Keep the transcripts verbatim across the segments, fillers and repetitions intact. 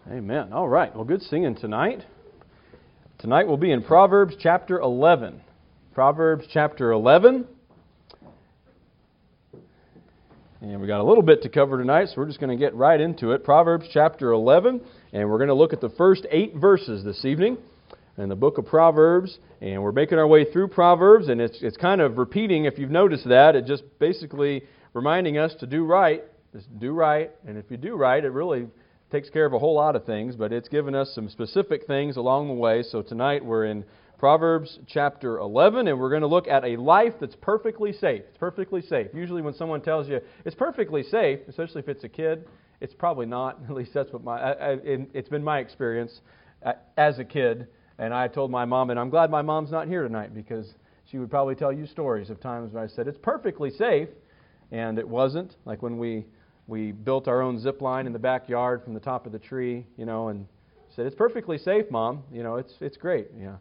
Amen. All right. Well, good singing tonight. Tonight we'll be in Proverbs chapter eleven. Proverbs chapter eleven. And we got a little bit to cover tonight, so we're just going to get right into it. Proverbs chapter eleven, and we're going to look at the first eight verses this evening in the book of Proverbs. And we're making our way through Proverbs, and it's it's kind of repeating, if you've noticed that. It just basically reminding us to do right. Just do right, and if you do right, it really takes care of a whole lot of things, but it's given us some specific things along the way. So tonight we're in Proverbs chapter eleven, and we're going to look at a life that's perfectly safe. It's perfectly safe. Usually when someone tells you it's perfectly safe, especially if it's a kid, it's probably not. At least that's what my I, I, it's been my experience as a kid. And I told my mom, and I'm glad my mom's not here tonight, because she would probably tell you stories of times when I said it's perfectly safe, and it wasn't. Like when we we built our own zip line in the backyard from the top of the tree, you know, and said it's perfectly safe, Mom. You know, it's it's great. Yeah.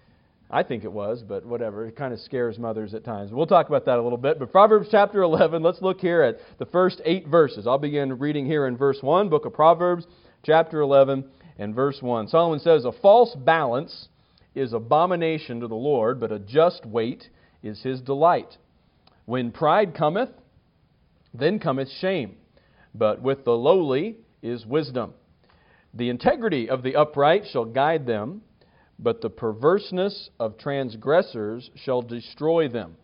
I think it was, but whatever. It kind of scares mothers at times. We'll talk about that a little bit. But Proverbs chapter eleven, let's look here at the first eight verses. I'll begin reading here in verse one, book of Proverbs, chapter eleven, and verse one. Solomon says, "A false balance is abomination to the Lord, but a just weight is His delight. When pride cometh, then cometh shame, but with the lowly is wisdom. The integrity of the upright shall guide them, but the perverseness of transgressors shall destroy them.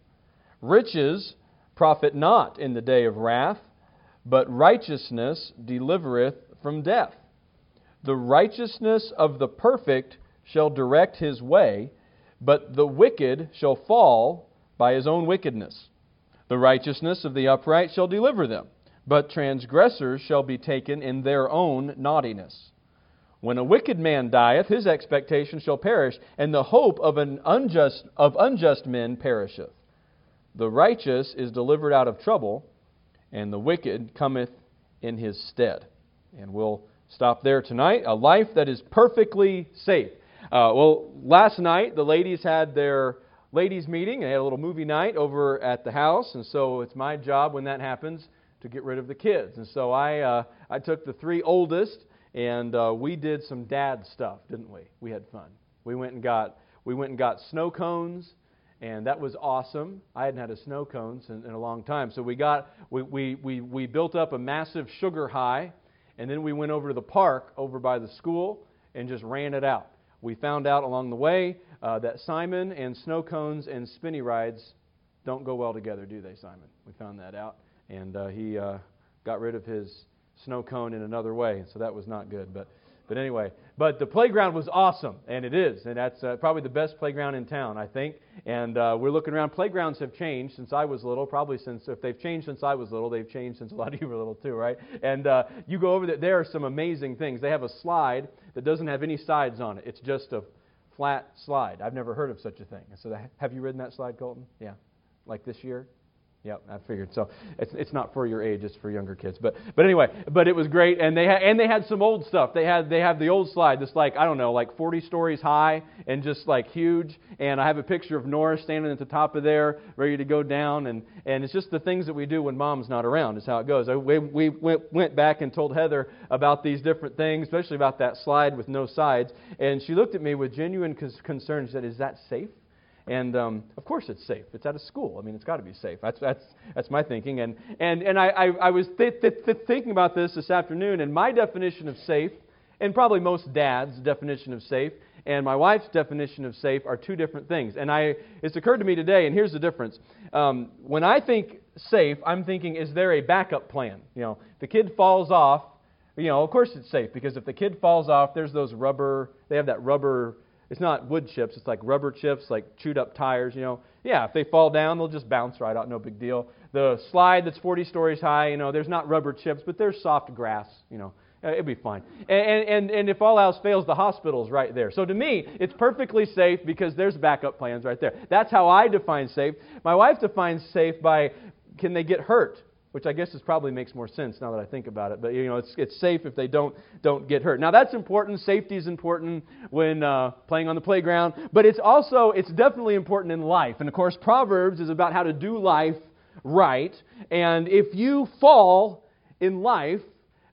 Riches profit not in the day of wrath, but righteousness delivereth from death. The righteousness of the perfect shall direct his way, but the wicked shall fall by his own wickedness. The righteousness of the upright shall deliver them, but transgressors shall be taken in their own naughtiness. When a wicked man dieth, his expectation shall perish, and the hope of an unjust of unjust men perisheth. The righteous is delivered out of trouble, and the wicked cometh in his stead." And we'll stop there tonight. A life that is perfectly safe. Uh, well, last night the ladies had their ladies' meeting. They had a little movie night over at the house, and so it's my job when that happens to get rid of the kids. And so I uh, I took the three oldest. And uh, we did some dad stuff, didn't we? We had fun. We went and got we went and got snow cones, and that was awesome. I hadn't had a snow cone in, in a long time, so we got we, we we we built up a massive sugar high, and then we went over to the park over by the school and just ran it out. We found out along the way uh, that Simon and snow cones and spinny rides don't go well together, do they, Simon? We found that out, and uh, he uh, got rid of his snow cone in another way, so that was not good. But but anyway, but the playground was awesome, and it is, and that's uh, probably the best playground in town, I think. And uh, we're looking around. Playgrounds have changed since I was little, probably since, if they've changed since I was little, they've changed since a lot of you were little too, right? And uh, you go over there, there are some amazing things. They have a slide that doesn't have any sides on it. It's just a flat slide. I've never heard of such a thing. So that, have you ridden that slide, Colton? Yeah, like this year? Yep, I figured. So it's it's not for your age; it's for younger kids. But but anyway, but it was great, and they ha- and they had some old stuff. They had they have the old slide that's like I don't know, like forty stories high and just like huge. And I have a picture of Nora standing at the top of there, ready to go down. And, and it's just the things that we do when Mom's not around. Is how it goes. I, we we went went back and told Heather about these different things, especially about that slide with no sides. And she looked at me with genuine concern. She said, "Is that safe?" And um, of course it's safe. It's at a school. I mean, it's got to be safe. That's that's that's my thinking. And and and I I, I was th- th- th- thinking about this this afternoon. And my definition of safe, and probably most dads' definition of safe, and my wife's definition of safe are two different things. And I it's occurred to me today. And here's the difference. Um, when I think safe, I'm thinking, is there a backup plan? You know, the kid falls off. You know, of course it's safe, because if the kid falls off, there's those rubber. They have that rubber. It's not wood chips. It's like rubber chips, like chewed up tires, you know. Yeah, if they fall down, they'll just bounce right out. No big deal. The slide that's forty stories high, you know, there's not rubber chips, but there's soft grass, you know. It'll be fine. And, and, and if all else fails, the hospital's right there. So to me, it's perfectly safe because there's backup plans right there. That's how I define safe. My wife defines safe by, can they get hurt? Which I guess is probably makes more sense now that I think about it. But you know, it's it's safe if they don't don't get hurt. Now that's important. Safety is important when uh, playing on the playground. But it's also it's definitely important in life. And of course, Proverbs is about how to do life right. And if you fall in life,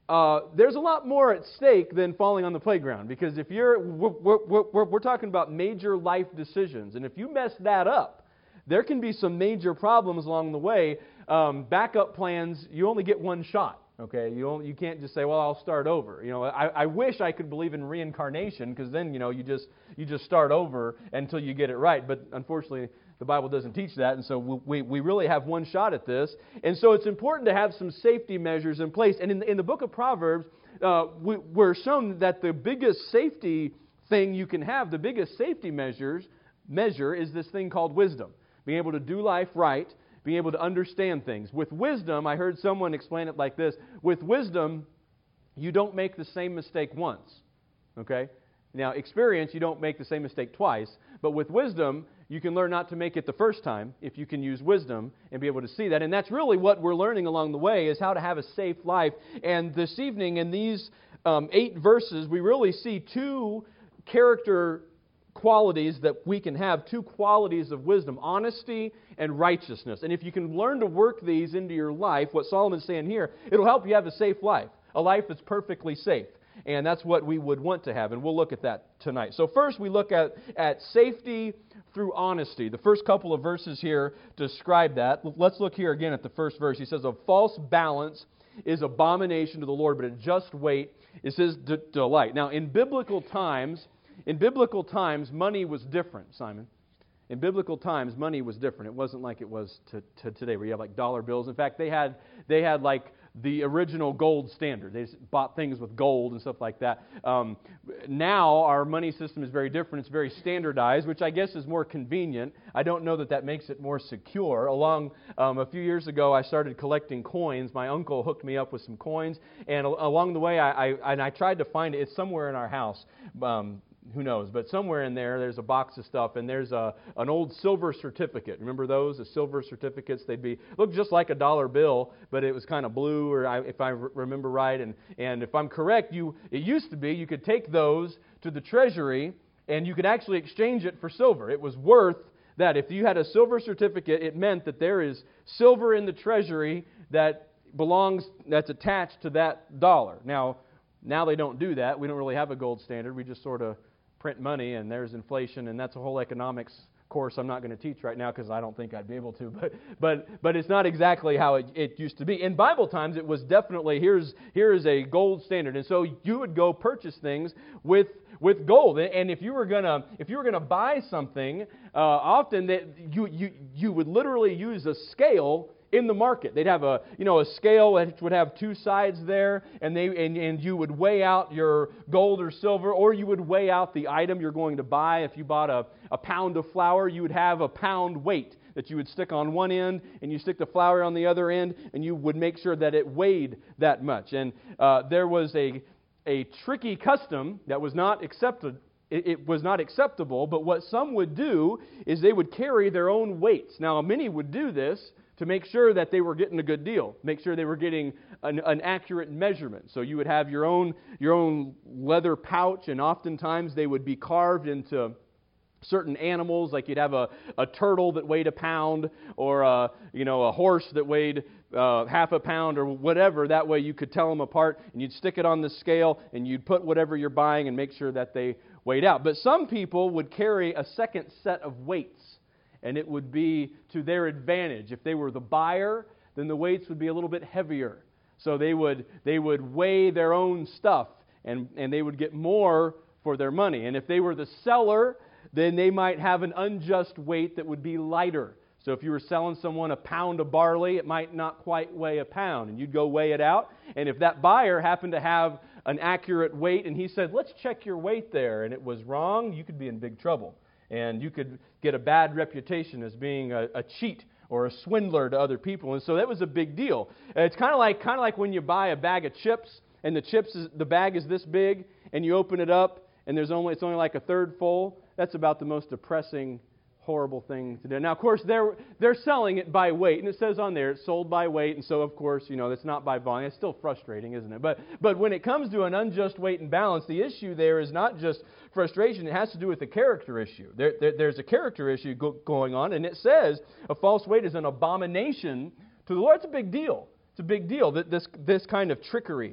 uh, there's a lot more at stake than falling on the playground. Because if you're, we're, we're, we're, we're talking about major life decisions. And if you mess that up, there can be some major problems along the way. Um, backup plans, you only get one shot. Okay, you only, you can't just say, well, I'll start over. You know, I, I wish I could believe in reincarnation, because then, you know, you just you just start over until you get it right. But unfortunately, the Bible doesn't teach that, and so we we really have one shot at this. And so it's important to have some safety measures in place. And in the, in the book of Proverbs, uh, we, we're shown that the biggest safety thing you can have, the biggest safety measures measure, is this thing called wisdom. Being able to do life right, being able to understand things. With wisdom, I heard someone explain it like this. With wisdom, you don't make the same mistake once. Okay? Now, experience, you don't make the same mistake twice. But with wisdom, you can learn not to make it the first time if you can use wisdom and be able to see that. And that's really what we're learning along the way, is how to have a safe life. And this evening, in these um, eight verses, we really see two character qualities that we can have, two qualities of wisdom: honesty and righteousness. And if you can learn to work these into your life, what Solomon's saying here, it'll help you have a safe life, a life that's perfectly safe. And that's what we would want to have, and we'll look at that tonight. So first we look at, at safety through honesty. The first couple of verses here describe that. Let's look here again at the first verse. He says, "A false balance is abomination to the Lord, but a just weight is His d- delight." Now, in biblical times, In biblical times, money was different, Simon. In biblical times, money was different. It wasn't like it was to, to today, where you have like dollar bills. In fact, they had they had like the original gold standard. They just bought things with gold and stuff like that. Um, now, our money system is very different. It's very standardized, which I guess is more convenient. I don't know that that makes it more secure. Along um, a few years ago, I started collecting coins. My uncle hooked me up with some coins, and along the way, I, I and I tried to find it. It's somewhere in our house. Um, Who knows? But somewhere in there, there's a box of stuff, and there's a an old silver certificate. Remember those? The silver certificates? They'd be look just like a dollar bill, but it was kind of blue, or I, if I remember right. And and if I'm correct, you it used to be you could take those to the treasury, and you could actually exchange it for silver. It was worth that. If you had a silver certificate, it meant that there is silver in the treasury that belongs that's attached to that dollar. Now, now they don't do that. We don't really have a gold standard. We just sort of print money, and there's inflation, and that's a whole economics course I'm not going to teach right now because I don't think I'd be able to. But but but it's not exactly how it, it used to be. In Bible times, it was definitely here's here is a gold standard, and so you would go purchase things with with gold. And if you were gonna if you were gonna buy something, uh, often that you you you would literally use a scale in the market. They'd have a you know a scale that would have two sides there, and they and, and you would weigh out your gold or silver, or you would weigh out the item you're going to buy. If you bought a, a pound of flour, you would have a pound weight that you would stick on one end, and you stick the flour on the other end, and you would make sure that it weighed that much. And uh, there was a a tricky custom that was not accepted. It, it was not acceptable. But what some would do is they would carry their own weights. Now, many would do this to make sure that they were getting a good deal, make sure they were getting an, an accurate measurement. So you would have your own your own leather pouch, and oftentimes they would be carved into certain animals, like you'd have a, a turtle that weighed a pound, or a, you know a horse that weighed uh, half a pound, or whatever. That way you could tell them apart, and you'd stick it on the scale, and you'd put whatever you're buying and make sure that they weighed out. But some people would carry a second set of weights, and it would be to their advantage. If they were the buyer, then the weights would be a little bit heavier. So they would they would weigh their own stuff, and, and they would get more for their money. And if they were the seller, then they might have an unjust weight that would be lighter. So if you were selling someone a pound of barley, it might not quite weigh a pound. And you'd go weigh it out. And if that buyer happened to have an accurate weight, and he said, "Let's check your weight there," and it was wrong, you could be in big trouble. And you could get a bad reputation as being a, a cheat or a swindler to other people. And so that was a big deal. It's kind of like kind of like when you buy a bag of chips, and the chips is, the bag is this big, and you open it up, and there's only it's only like a third full. That's about the most depressing, horrible thing to do. Now, of course, they're they're selling it by weight, and it says on there it's sold by weight, and so of course, you know, it's not by volume. It's still frustrating, isn't it? But but when it comes to an unjust weight and balance, the issue there is not just frustration; it has to do with the character issue. There, there there's a character issue go, going on, and it says a false weight is an abomination to the Lord. It's a big deal. It's a big deal that this this kind of trickery.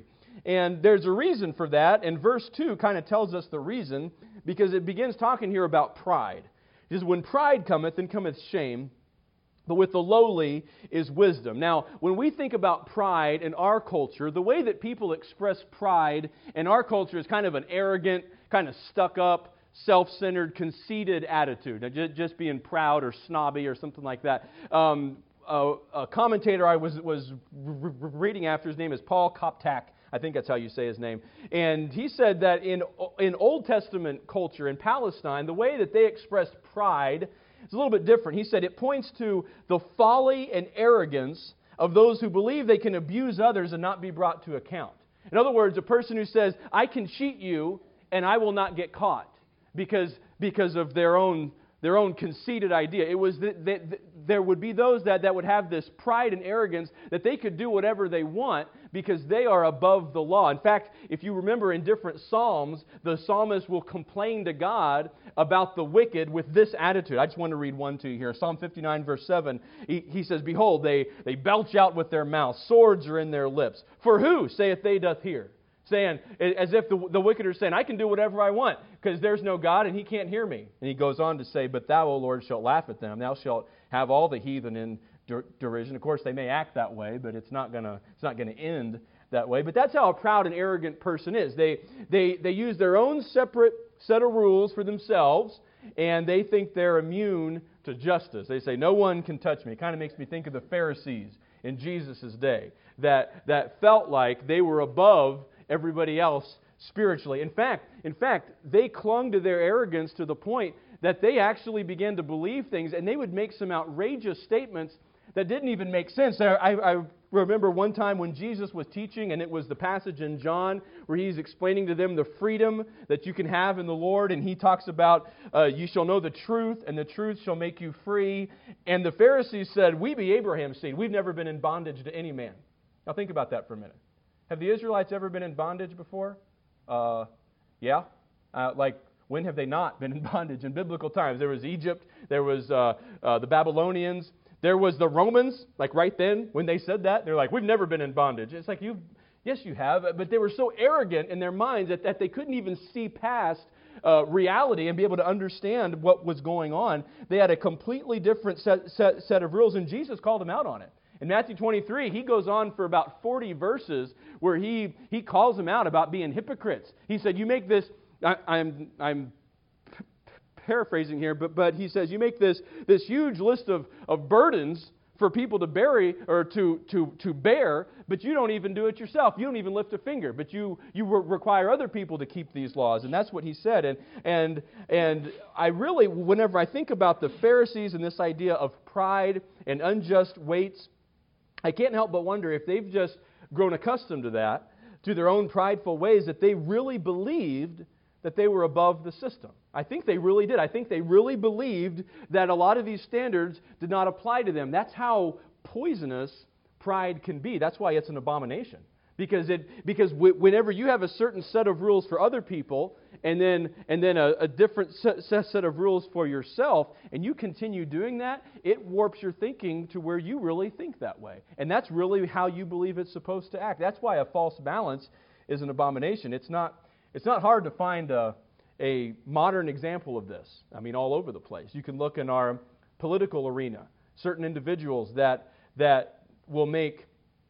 And there's a reason for that, and verse two kind of tells us the reason, because it begins talking here about pride. It says, when pride cometh, then cometh shame, but with the lowly is wisdom. Now, when we think about pride in our culture, the way that people express pride in our culture is kind of an arrogant, kind of stuck-up, self-centered, conceited attitude. Just being proud or snobby or something like that. Um, a, a commentator I was, was reading after, his name is Paul Koptak. I think that's how you say his name. And he said that in, in Old Testament culture, in Palestine, the way that they expressed pride is a little bit different. He said it points to the folly and arrogance of those who believe they can abuse others and not be brought to account. In other words, a person who says, I can cheat you and I will not get caught because, because of their own their own conceited idea. It was that, that, that there would be those that, that would have this pride and arrogance that they could do whatever they want because they are above the law. In fact, if you remember in different Psalms, the psalmist will complain to God about the wicked with this attitude. I just want to read one to you here. Psalm fifty-nine verse seven, he, he says, Behold, they, they belch out with their mouth, swords are in their lips. For who, saith they, doth hear? Saying, as if the, the wicked are saying, I can do whatever I want because there's no God and He can't hear me. And he goes on to say, But thou, O Lord, shalt laugh at them. Thou shalt have all the heathen in der- derision. Of course, they may act that way, but it's not gonna it's not gonna end that way. But that's how a proud and arrogant person is. They they they use their own separate set of rules for themselves, and they think they're immune to justice. They say, no one can touch me. It kind of makes me think of the Pharisees in Jesus' day that that felt like they were above everybody else spiritually. In fact, in fact, they clung to their arrogance to the point that they actually began to believe things, and they would make some outrageous statements that didn't even make sense. I, I remember one time when Jesus was teaching, and it was the passage in John where He's explaining to them the freedom that you can have in the Lord, and He talks about, uh, you shall know the truth, and the truth shall make you free. And the Pharisees said, we be Abraham's seed. We've never been in bondage to any man. Now think about that for a minute. Have the Israelites ever been in bondage before? Uh, yeah. Uh, like, when have they not been in bondage in biblical times? There was Egypt. There was uh, uh, the Babylonians. There was the Romans. Like right then, when they said that, they're like, we've never been in bondage. It's like, you, yes, you have. But they were so arrogant in their minds that, that they couldn't even see past uh, reality and be able to understand what was going on. They had a completely different set, set, set of rules, and Jesus called them out on it. In Matthew twenty-three, He goes on for about forty verses where He, he calls them out about being hypocrites. He said, you make this, I, I'm, I'm p- paraphrasing here, but, but He says, you make this, this huge list of, of burdens for people to bury or to, to, to bear, but you don't even do it yourself. You don't even lift a finger, but you, you re- require other people to keep these laws. And that's what He said. And, and, and I really, whenever I think about the Pharisees and this idea of pride and unjust weights, I can't help but wonder if they've just grown accustomed to that, to their own prideful ways, that they really believed that they were above the system. I think they really did. I think they really believed that a lot of these standards did not apply to them. That's how poisonous pride can be. That's why it's an abomination. Because it because w- whenever you have a certain set of rules for other people and then and then a, a different set, set of rules for yourself, and you continue doing that, it warps your thinking to where you really think that way. And that's really how you believe it's supposed to act. That's why a false balance is an abomination. It's not it's not hard to find a, a modern example of this. I mean, all over the place. You can look in our political arena. Certain individuals that that will make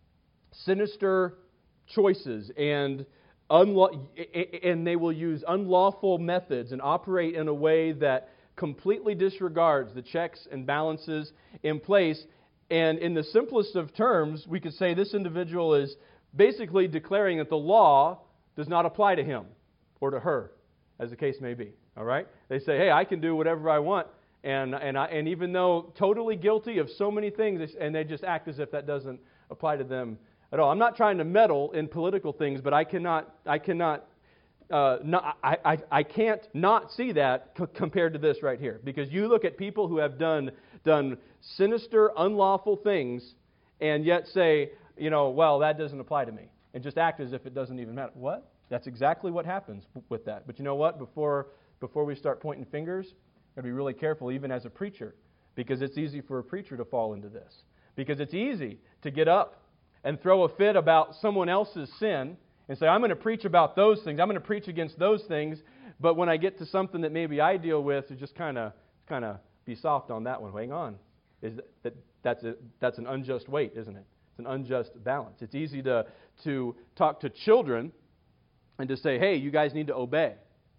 sinister choices and unlaw- and they will use unlawful methods and operate in a way that completely disregards the checks and balances in place. And in the simplest of terms, we could say this individual is basically declaring that the law does not apply to him or to her, as the case may be. All right? They say, hey, I can do whatever I want, and and I, and even though totally guilty of so many things, and they just act as if that doesn't apply to them at all. I'm not trying to meddle in political things, but I cannot, I cannot, uh, not, I, I, I can't not see that c- compared to this right here. Because you look at people who have done done sinister, unlawful things, and yet say, you know, well, that doesn't apply to me, and just act as if it doesn't even matter. What? That's exactly what happens with that. But you know what? Before before we start pointing fingers, we've got to be really careful, even as a preacher, because it's easy for a preacher to fall into this. Because it's easy to get up and throw a fit about someone else's sin and say, I'm going to preach about those things. I'm going to preach against those things. But when I get to something that maybe I deal with, to just kind of kind of be soft on that one. Hang on. Is that, that that's a, that's an unjust weight, isn't it? It's an unjust balance. It's easy to to talk to children and to say, hey, you guys need to obey.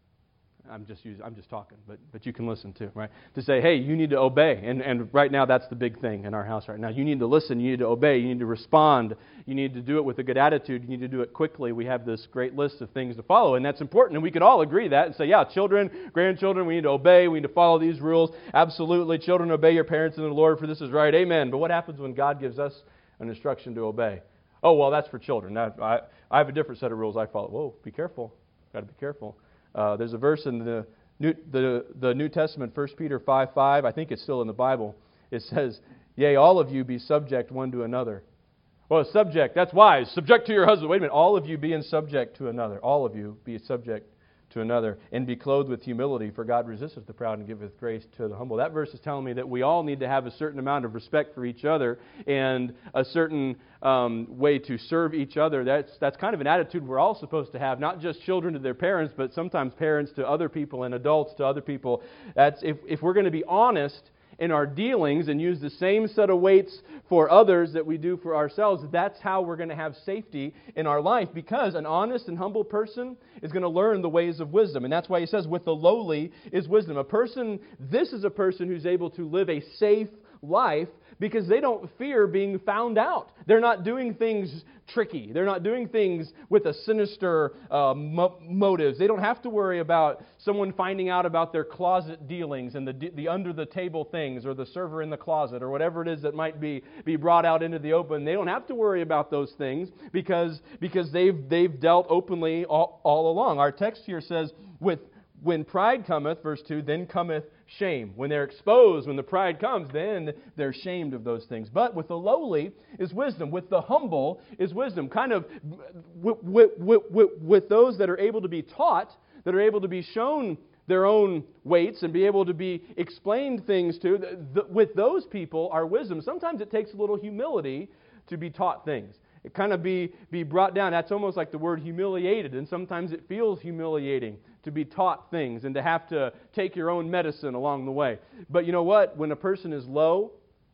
I'm just using, I'm just talking, but but you can listen too, right? To say, hey, you need to obey, and and right now that's the big thing in our house right now. You need to listen, you need to obey, you need to respond, you need to do it with a good attitude, you need to do it quickly. We have this great list of things to follow, and that's important, and we can all agree that and say, yeah, children, grandchildren, we need to obey, we need to follow these rules. Absolutely, children, obey your parents in the Lord, for this is right. Amen. But what happens when God gives us an instruction to obey? Oh, well, that's for children. I I, I have a different set of rules I follow. Whoa, be careful. Got to be careful. Uh, there's a verse in the New, the, the New Testament, First Peter five five. I think it's still in the Bible. It says, yea, all of you be subject one to another. Well, subject, that's wise. Subject to your husband. Wait a minute. All of you being subject to another. All of you be subject to another. And be clothed with humility, for God resisteth the proud and giveth grace to the humble. That verse is telling me that we all need to have a certain amount of respect for each other and a certain um, way to serve each other. That's that's kind of an attitude we're all supposed to have, not just children to their parents, but sometimes parents to other people and adults to other people. That's if, if we're going to be honest in our dealings and use the same set of weights for others that we do for ourselves, that's how we're going to have safety in our life, because an honest and humble person is going to learn the ways of wisdom. And that's why he says, with the lowly is wisdom. A person, this is a person who's able to live a safe life because they don't fear being found out. They're not doing things tricky. They're not doing things with a sinister uh, mo- motives. They don't have to worry about someone finding out about their closet dealings and the the under the table things, or the server in the closet, or whatever it is that might be be brought out into the open. They don't have to worry about those things because because they've they've dealt openly all, all along. Our text here says, with when pride cometh, verse two, then cometh shame. When they're exposed, when the pride comes, then they're shamed of those things. But with the lowly is wisdom. With the humble is wisdom. Kind of with, with, with, with those that are able to be taught, that are able to be shown their own weights and be able to be explained things to, the, the, with those people are wisdom. Sometimes it takes a little humility to be taught things. It kind of be, be brought down. That's almost like the word humiliated, and sometimes it feels humiliating to be taught things and to have to take your own medicine along the way. But you know what? When a person is low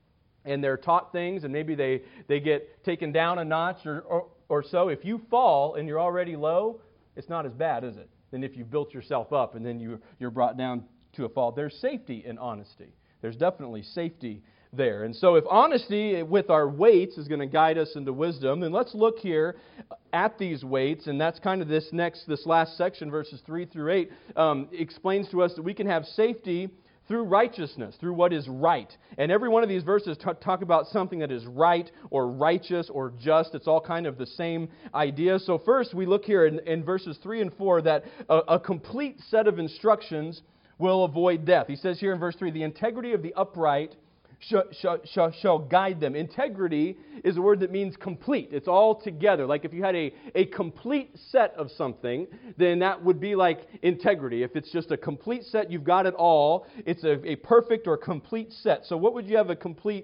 and they're taught things and maybe they, they get taken down a notch or, or, or so, if you fall and you're already low, it's not as bad, is it? Than if you've built yourself up and then you, you're brought down to a fall. There's safety in honesty. There's definitely safety there. And so if honesty with our weights is going to guide us into wisdom, then let's look here at these weights, and that's kind of this next, this last section, verses three through eight, um, explains to us that we can have safety through righteousness, through what is right. And every one of these verses t- talk about something that is right or righteous or just. It's all kind of the same idea. So first we look here in, in verses three and four that a, a complete set of instructions will avoid death. He says here in verse three, the integrity of the upright Shall, shall, shall, shall guide them. Integrity is a word that means complete. It's all together. Like if you had a, a complete set of something, then that would be like integrity. If it's just a complete set, you've got it all. It's a, a perfect or complete set. So what would you have a complete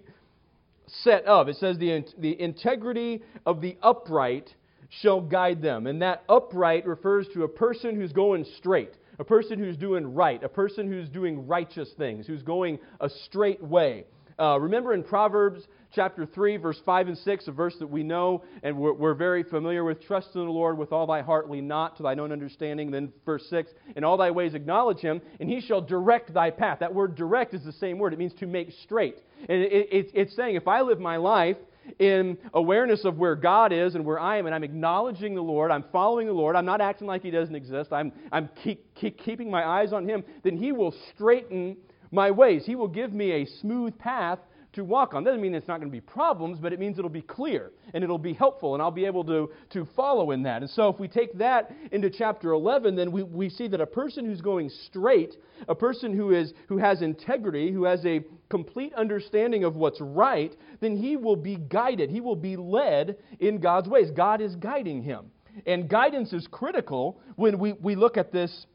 set of? It says the, the integrity of the upright shall guide them. And that upright refers to a person who's going straight. A person who's doing right. A person who's doing righteous things. Who's going a straight way. Uh, remember in Proverbs chapter three, verse five and six, a verse that we know and we're, we're very familiar with. Trust in the Lord with all thy heart, lean not to thine own understanding. Then verse six, in all thy ways acknowledge him, and he shall direct thy path. That word direct is the same word. It means to make straight. And it, it, it's saying if I live my life in awareness of where God is and where I am, and I'm acknowledging the Lord, I'm following the Lord, I'm not acting like He doesn't exist, I'm, I'm keep, keep keeping my eyes on Him, then He will straighten my ways. He will give me a smooth path to walk on. Doesn't mean it's not going to be problems, but it means it'll be clear and it'll be helpful and I'll be able to, to follow in that. And so if we take that into chapter eleven, then we, we see that a person who's going straight, a person who is who has integrity, who has a complete understanding of what's right, then he will be guided. He will be led in God's ways. God is guiding him. And guidance is critical when we, we look at this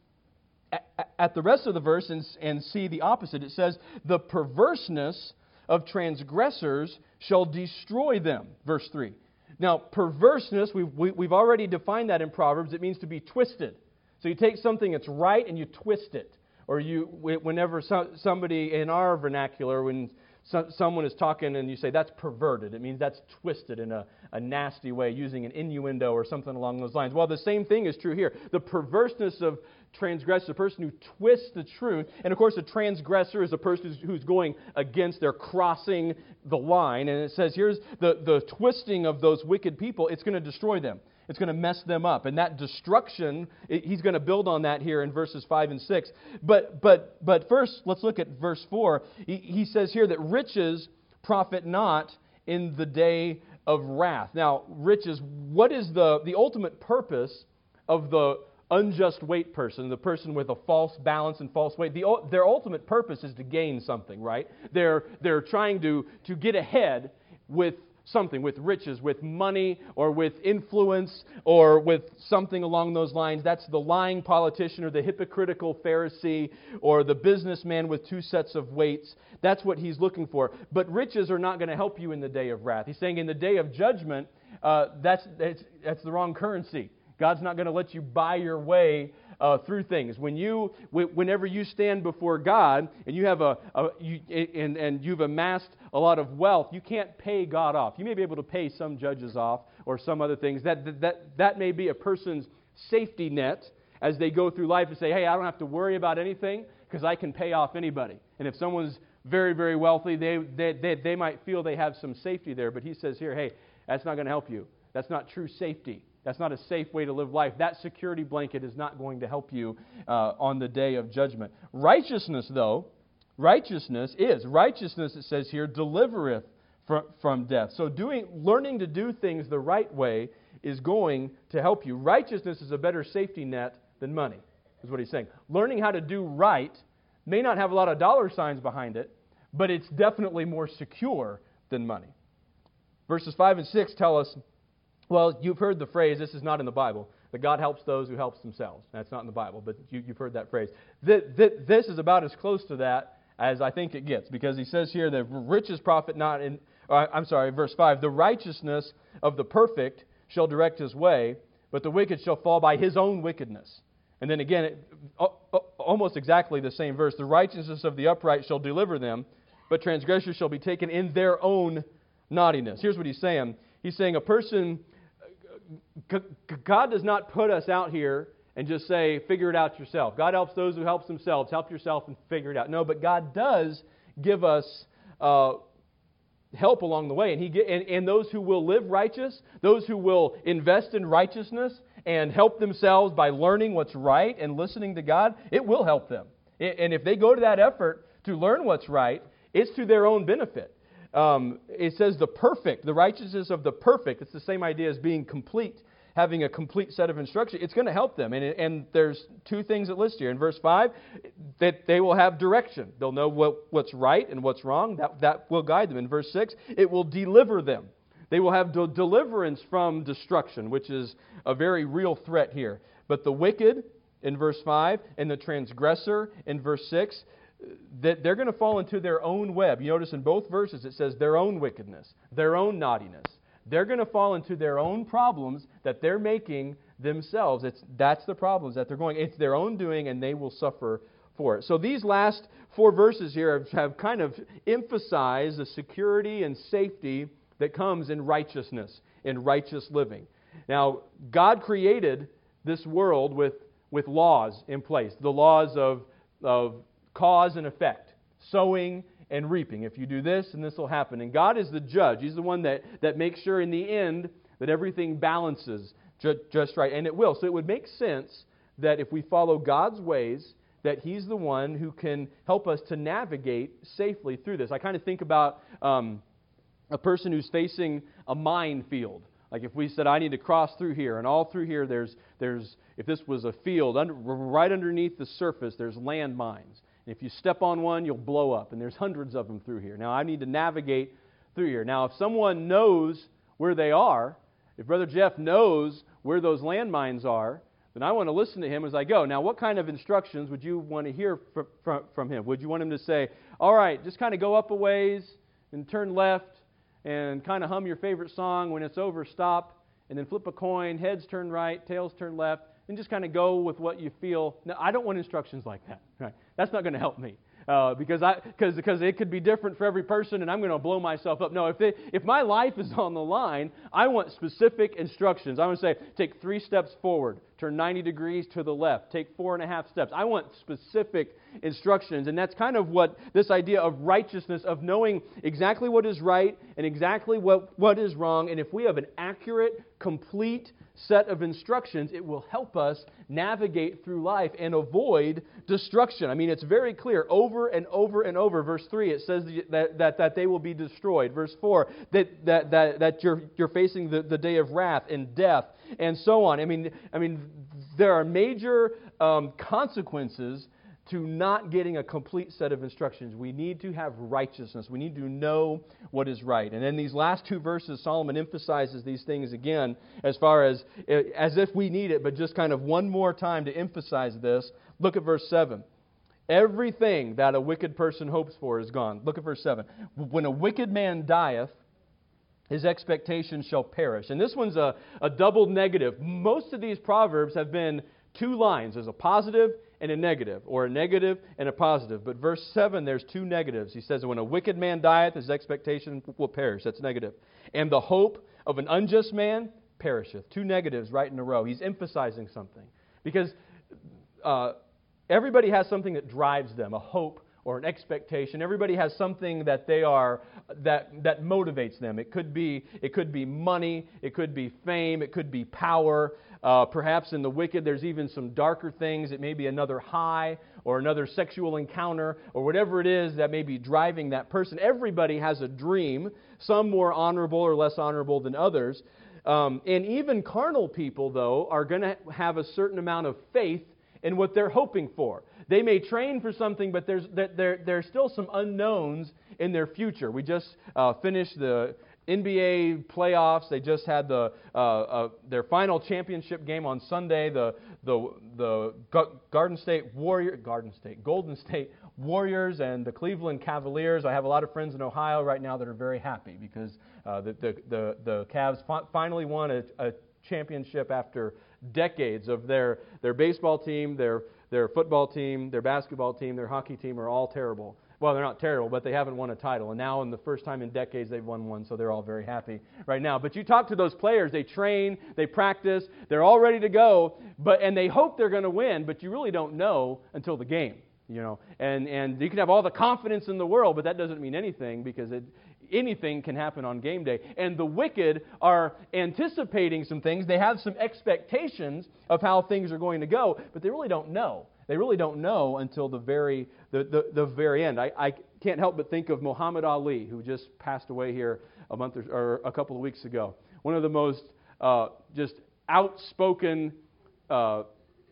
at the rest of the verse and, and see the opposite. It says, the perverseness of transgressors shall destroy them. Verse three. Now, perverseness, we've, we, we've already defined that in Proverbs. It means to be twisted. So you take something that's right and you twist it. Or you, whenever somebody in our vernacular, when someone is talking and you say, that's perverted, it means that's twisted in a, a nasty way, using an innuendo or something along those lines. Well, the same thing is true here. The perverseness of transgressor, the person who twists the truth. And of course, a transgressor is a person who's going against, they're crossing the line. And it says here's the, the twisting of those wicked people, it's going to destroy them. It's going to mess them up. And that destruction, he's going to build on that here in verses five and six. But but but first, let's look at verse four. He, he says here that riches profit not in the day of wrath. Now, riches, what is the, the ultimate purpose of the unjust weight person, the person with a false balance and false weight? The, their ultimate purpose is to gain something, right? They're, they're trying to, to get ahead with something, with riches, with money, or with influence, or with something along those lines. That's the lying politician or the hypocritical Pharisee or the businessman with two sets of weights. That's what he's looking for. But riches are not going to help you in the day of wrath. He's saying in the day of judgment, uh, that's, that's, that's the wrong currency. God's not going to let you buy your way uh, through things. When you, whenever you stand before God and you have a, a you, and, and you've amassed a lot of wealth, you can't pay God off. You may be able to pay some judges off or some other things. That that that may be a person's safety net as they go through life and say, "Hey, I don't have to worry about anything because I can pay off anybody." And if someone's very very wealthy, they they they, they might feel they have some safety there. But he says here, "Hey, that's not going to help you. That's not true safety. That's not a safe way to live life. That security blanket is not going to help you uh, on the day of judgment." Righteousness, though, righteousness is, righteousness, it says here, delivereth from, from death. So doing, learning to do things the right way is going to help you. Righteousness is a better safety net than money, is what he's saying. Learning how to do right may not have a lot of dollar signs behind it, but it's definitely more secure than money. Verses five and six tell us, well, you've heard the phrase, this is not in the Bible, that God helps those who help themselves. That's not in the Bible, but you, you've heard that phrase. This is about as close to that as I think it gets, because he says here that riches profit not in, or I'm sorry, verse five, the righteousness of the perfect shall direct his way, but the wicked shall fall by his own wickedness. And then again, it, almost exactly the same verse, the righteousness of the upright shall deliver them, but transgressors shall be taken in their own naughtiness. Here's what he's saying. He's saying a person, God does not put us out here and just say, figure it out yourself. God helps those who help themselves. Help yourself and figure it out. No, but God does give us uh, help along the way. And, he get, and, and those who will live righteous, those who will invest in righteousness and help themselves by learning what's right and listening to God, it will help them. And if they go to that effort to learn what's right, it's to their own benefit. Um, it says the perfect, the righteousness of the perfect. It's the same idea as being complete, having a complete set of instruction. It's going to help them. And, and there's two things that list here. In verse five, that they will have direction. They'll know what, what's right and what's wrong. That, that will guide them. In verse six, it will deliver them. They will have de- deliverance from destruction, which is a very real threat here. But the wicked, in verse five, and the transgressor, in verse six, that they're going to fall into their own web. You notice in both verses it says their own wickedness, their own naughtiness. They're going to fall into their own problems that they're making themselves. It's, that's the problems that they're going. It's their own doing, and they will suffer for it. So these last four verses here have, have kind of emphasized the security and safety that comes in righteousness, in righteous living. Now, God created this world with, with laws in place. The laws of, of cause and effect, sowing and reaping. If you do this, and this will happen. And God is the judge. He's the one that, that makes sure in the end that everything balances ju- just right. And it will. So it would make sense that if we follow God's ways, that He's the one who can help us to navigate safely through this. I kind of think about um, a person who's facing a minefield. Like if we said, I need to cross through here, and all through here there's, there's if this was a field, under, right underneath the surface there's landmines. And if you step on one, you'll blow up. And there's hundreds of them through here. Now, I need to navigate through here. Now, if someone knows where they are, if Brother Jeff knows where those landmines are, then I want to listen to him as I go. Now, what kind of instructions would you want to hear from, from, from him? Would you want him to say, all right, just kind of go up a ways and turn left and kind of hum your favorite song. When it's over, stop, and then flip a coin, heads turn right, tails turn left, and just kind of go with what you feel. No, I don't want instructions like that. Right? That's not going to help me. Uh, because I because because it could be different for every person, and I'm going to blow myself up. No, if they, if my life is on the line, I want specific instructions. I want to say, take three steps forward, turn ninety degrees to the left, take four and a half steps. I want specific instructions, and that's kind of what this idea of righteousness, of knowing exactly what is right and exactly what, what is wrong. And if we have an accurate, complete set of instructions, it will help us navigate through life and avoid destruction. I mean, it's very clear over and over and over. Verse three, it says that that, that they will be destroyed. Verse four, that that that, that you're you're facing the, the day of wrath and death and so on. I mean, I mean, there are major um, consequences to not getting a complete set of instructions. We need to have righteousness. We need to know what is right. And in these last two verses, Solomon emphasizes these things again as far as as if we need it, but just kind of one more time to emphasize this. Look at verse seven. Everything that a wicked person hopes for is gone. Look at verse seven. When a wicked man dieth, his expectation shall perish. And this one's a, a double negative. Most of these proverbs have been two lines. There's a positive and a negative, or a negative and a positive. But verse seven, there's two negatives. He says, when a wicked man dieth, his expectation will perish. That's negative. And the hope of an unjust man perisheth. Two negatives right in a row. He's emphasizing something. Because uh, everybody has something that drives them, a hope or an expectation. Everybody has something that they are that that motivates them. It could be it could be money, it could be fame, it could be power. Uh, perhaps in the wicked, there's even some darker things. It may be another high or another sexual encounter or whatever it is that may be driving that person. Everybody has a dream, some more honorable or less honorable than others. Um, and even carnal people, though, are going to have a certain amount of faith in what they're hoping for. They may train for something, but there's there there's still some unknowns in their future. We just uh, finished the N B A playoffs. They just had the uh, uh, their final championship game on Sunday. The the the Garden State Warrior Garden State Golden State Warriors and the Cleveland Cavaliers. I have a lot of friends in Ohio right now that are very happy because uh, the, the the the Cavs fi- finally won a, a championship after decades of their their baseball team, their their football team, their basketball team, their hockey team are all terrible. Well, they're not terrible, but they haven't won a title. And now, in the first time in decades, they've won one, so they're all very happy right now. But you talk to those players, they train, they practice, they're all ready to go, but and they hope they're going to win, but you really don't know until the game. You know, and, and you can have all the confidence in the world, but that doesn't mean anything because it, anything can happen on game day. And the wicked are anticipating some things. They have some expectations of how things are going to go, but they really don't know. They really don't know until the very the, the, the very end. I, I can't help but think of Muhammad Ali, who just passed away here a month or, or a couple of weeks ago. One of the most uh, just outspoken uh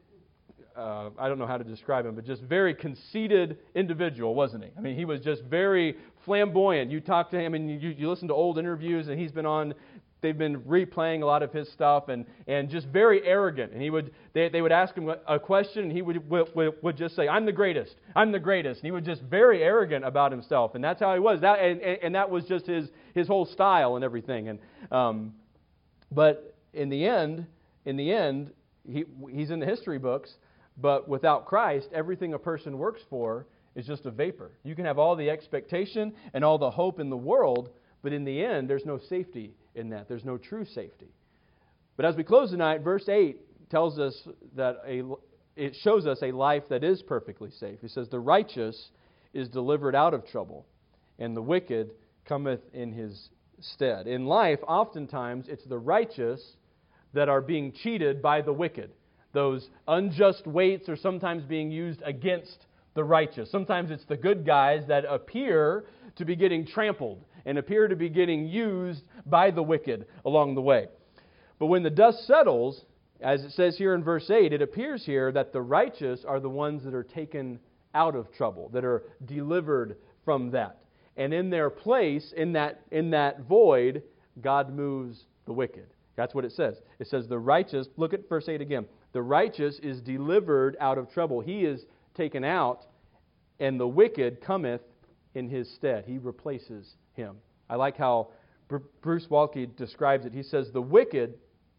Uh, I don't know how to describe him, but just very conceited individual, wasn't he? I mean, he was just very flamboyant. You talk to him and you, you listen to old interviews, and he's been on. They've been replaying a lot of his stuff, and, and just very arrogant. And he would they, they would ask him a question, and he would, would would just say, "I'm the greatest. I'm the greatest." And he was just very arrogant about himself, and that's how he was. That and, and that was just his his whole style and everything. And um, but in the end, in the end, he he's in the history books. But without Christ, everything a person works for is just a vapor. You can have all the expectation and all the hope in the world, but in the end, there's no safety in that. There's no true safety. But as we close tonight, verse eight tells us that a, it shows us a life that is perfectly safe. It says, the righteous is delivered out of trouble, and the wicked cometh in his stead. In life, oftentimes, it's the righteous that are being cheated by the wicked. Those unjust weights are sometimes being used against the righteous. Sometimes it's the good guys that appear to be getting trampled and appear to be getting used by the wicked along the way. But when the dust settles, as it says here in verse eight, it appears here that the righteous are the ones that are taken out of trouble, that are delivered from that. And in their place, in that, in that void, God moves the wicked. That's what it says. It says the righteous, look at verse eight again. The righteous is delivered out of trouble. He is taken out, and the wicked cometh in his stead. He replaces him. I like how Bruce Waltke describes it. He says, the wicked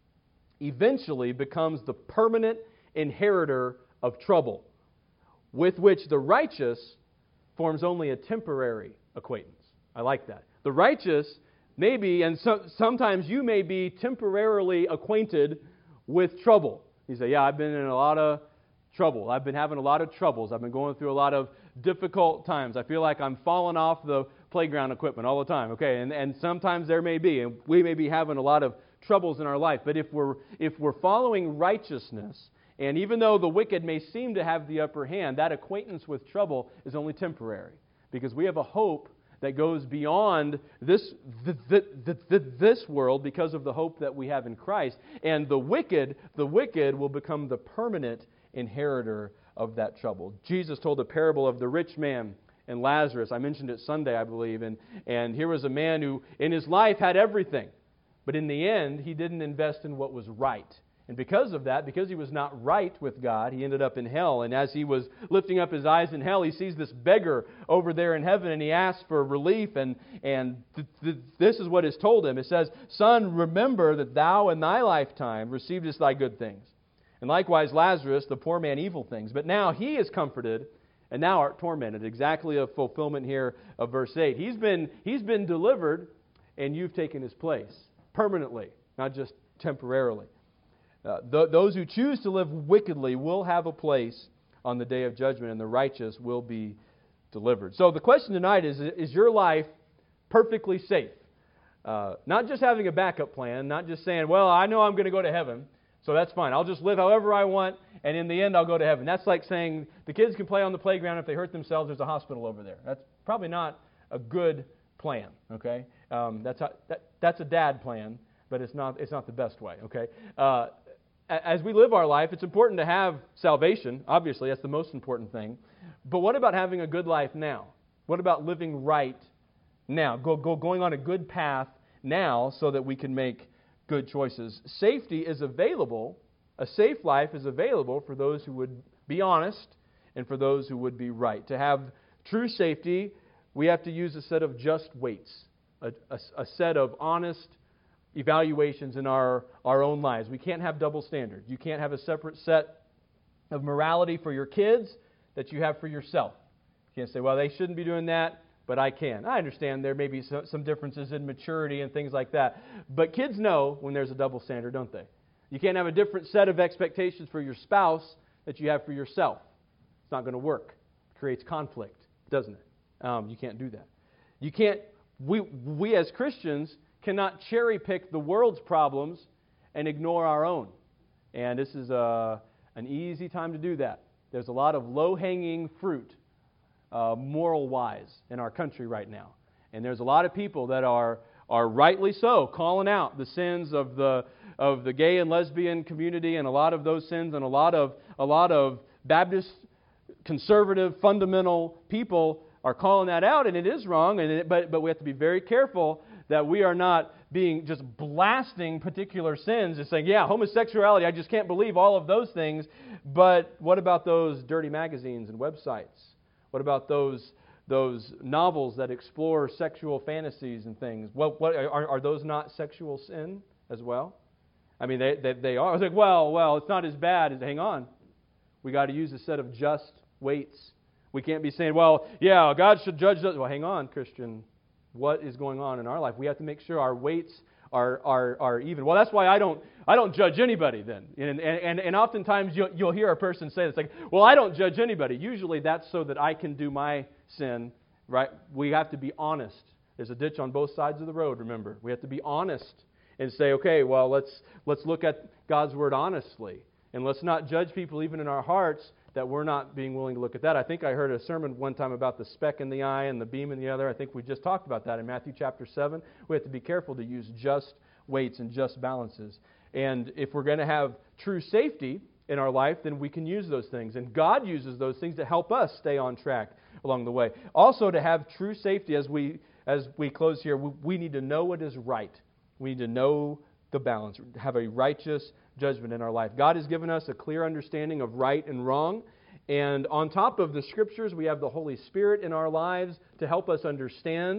eventually becomes the permanent inheritor of trouble, with which the righteous forms only a temporary acquaintance. I like that. The righteous may be, and so, sometimes you may be temporarily acquainted with trouble. You say, yeah, I've been in a lot of trouble. I've been having a lot of troubles. I've been going through a lot of difficult times. I feel like I'm falling off the playground equipment all the time. Okay, and, and sometimes there may be, and we may be having a lot of troubles in our life. But if we're if we're following righteousness, and even though the wicked may seem to have the upper hand, that acquaintance with trouble is only temporary, because we have a hope that goes beyond this th- th- th- th- this world because of the hope that we have in Christ. And the wicked, the wicked will become the permanent inheritor of that trouble. Jesus told a parable of the rich man and Lazarus. I mentioned it Sunday, I believe. And, and here was a man who in his life had everything. But in the end, he didn't invest in what was right. And because of that, because he was not right with God, he ended up in hell. And as he was lifting up his eyes in hell, he sees this beggar over there in heaven, and he asks for relief. And, and th- th- this is what is told him. It says, Son, remember that thou in thy lifetime receivedest thy good things. And likewise Lazarus, the poor man, evil things. But now he is comforted, and now art tormented. Exactly a fulfillment here of verse eight. He's been, he's been delivered, and you've taken his place permanently, not just temporarily. Uh, th- those who choose to live wickedly will have a place on the day of judgment, and the righteous will be delivered. So the question tonight is, is your life perfectly safe? Uh, not just having a backup plan, not just saying, well, I know I'm going to go to heaven, so that's fine. I'll just live however I want, and in the end I'll go to heaven. That's like saying the kids can play on the playground. If they hurt themselves, there's a hospital over there. That's probably not a good plan, okay? Um, that's, how, that, that's a dad plan, but it's not, it's not the best way, okay? Uh, As we live our life, it's important to have salvation. Obviously, that's the most important thing. But what about having a good life now? What about living right now? Go, go, going on a good path now so that we can make good choices. Safety is available. A safe life is available for those who would be honest and for those who would be right. To have true safety, we have to use a set of just weights, a, a, a set of honest evaluations in our, our own lives. We can't have double standards. You can't have a separate set of morality for your kids that you have for yourself. You can't say, well, they shouldn't be doing that, but I can. I understand there may be some differences in maturity and things like that. But kids know when there's a double standard, don't they? You can't have a different set of expectations for your spouse that you have for yourself. It's not going to work. It creates conflict, doesn't it? Um, you can't do that. You can't, we, we as Christians cannot cherry pick the world's problems and ignore our own. And this is a, an easy time to do that. There's a lot of low-hanging fruit, uh, moral-wise, in our country right now. And there's a lot of people that are are rightly so calling out the sins of the of the gay and lesbian community, and a lot of those sins, and a lot of a lot of Baptist, conservative, fundamental people are calling that out, and it is wrong. And it, but but we have to be very careful that we are not being just blasting particular sins and saying, yeah, homosexuality, I just can't believe all of those things. But what about those dirty magazines and websites? What about those those novels that explore sexual fantasies and things? What what are, are those not sexual sin as well? I mean, they they, they are. I was like, well, well, it's not as bad as. Hang on, we got to use a set of just weights. We can't be saying, well, yeah, God should judge us. Well, hang on, Christian. What is going on in our life? We have to make sure our weights are are, are even. Well, that's why I don't I don't judge anybody then. And and, and oftentimes you'll, you'll hear a person say this, like, well, I don't judge anybody. Usually that's so that I can do my sin, right? We have to be honest. There's a ditch on both sides of the road, remember. We have to be honest and say, okay, well, let's let's look at God's Word honestly. And let's not judge people even in our hearts that we're not being willing to look at that. I think I heard a sermon one time about the speck in the eye and the beam in the other. I think we just talked about that in Matthew chapter seven. We have to be careful to use just weights and just balances. And if we're going to have true safety in our life, then we can use those things. And God uses those things to help us stay on track along the way. Also, to have true safety, as we as we close here, we, we need to know what is right. We need to know the balance, have a righteous judgment in our life. God has given us a clear understanding of right and wrong. And on top of the Scriptures, we have the Holy Spirit in our lives to help us understand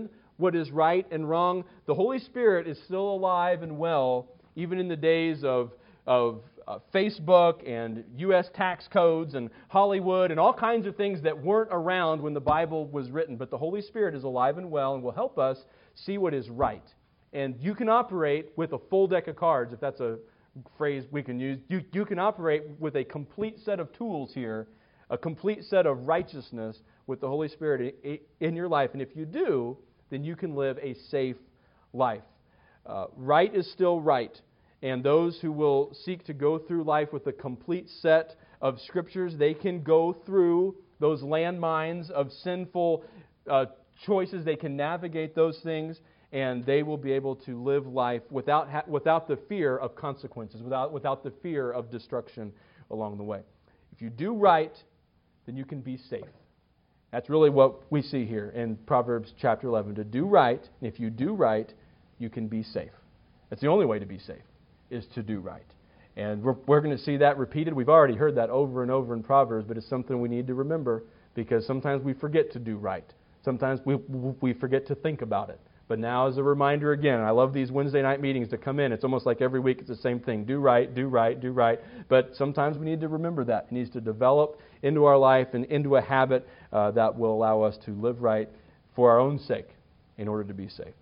what is right and wrong. The Holy Spirit is still alive and well, even in the days of, of uh, Facebook and U S tax codes and Hollywood and all kinds of things that weren't around when the Bible was written. But the Holy Spirit is alive and well and will help us see what is right. And you can operate with a full deck of cards, if that's a phrase we can use. You, you can operate with a complete set of tools here, a complete set of righteousness with the Holy Spirit in your life. And if you do, then you can live a safe life. Uh, right is still right. And those who will seek to go through life with a complete set of Scriptures, they can go through those landmines of sinful uh, choices. They can navigate those things, and they will be able to live life without ha- without the fear of consequences, without without the fear of destruction along the way. If you do right, then you can be safe. That's really what we see here in Proverbs chapter eleven. To do right, and if you do right, you can be safe. That's the only way to be safe, is to do right. And we're, we're going to see that repeated. We've already heard that over and over in Proverbs, but it's something we need to remember, because sometimes we forget to do right. Sometimes we we forget to think about it. But now as a reminder again, I love these Wednesday night meetings to come in. It's almost like every week it's the same thing. Do right, do right, do right. But sometimes we need to remember that. It needs to develop into our life and into a habit uh, that will allow us to live right for our own sake in order to be safe.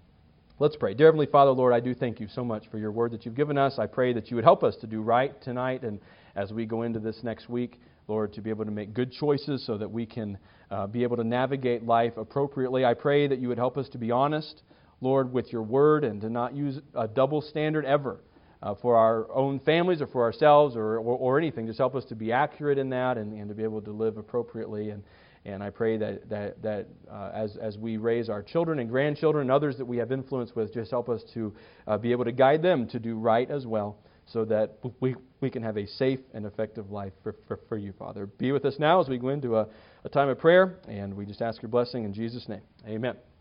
Let's pray. Dear Heavenly Father, Lord, I do thank you so much for your word that you've given us. I pray that you would help us to do right tonight, and as we go into this next week, Lord, to be able to make good choices so that we can uh, be able to navigate life appropriately. I pray that you would help us to be honest, Lord, with your word, and to not use a double standard ever uh, for our own families or for ourselves or, or, or anything. Just help us to be accurate in that, and, and to be able to live appropriately. And And I pray that that, that uh, as, as we raise our children and grandchildren and others that we have influence with, just help us to uh, be able to guide them to do right as well, so that we we can have a safe and effective life for, for, for you, Father. Be with us now as we go into a, a time of prayer, and we just ask your blessing in Jesus' name. Amen.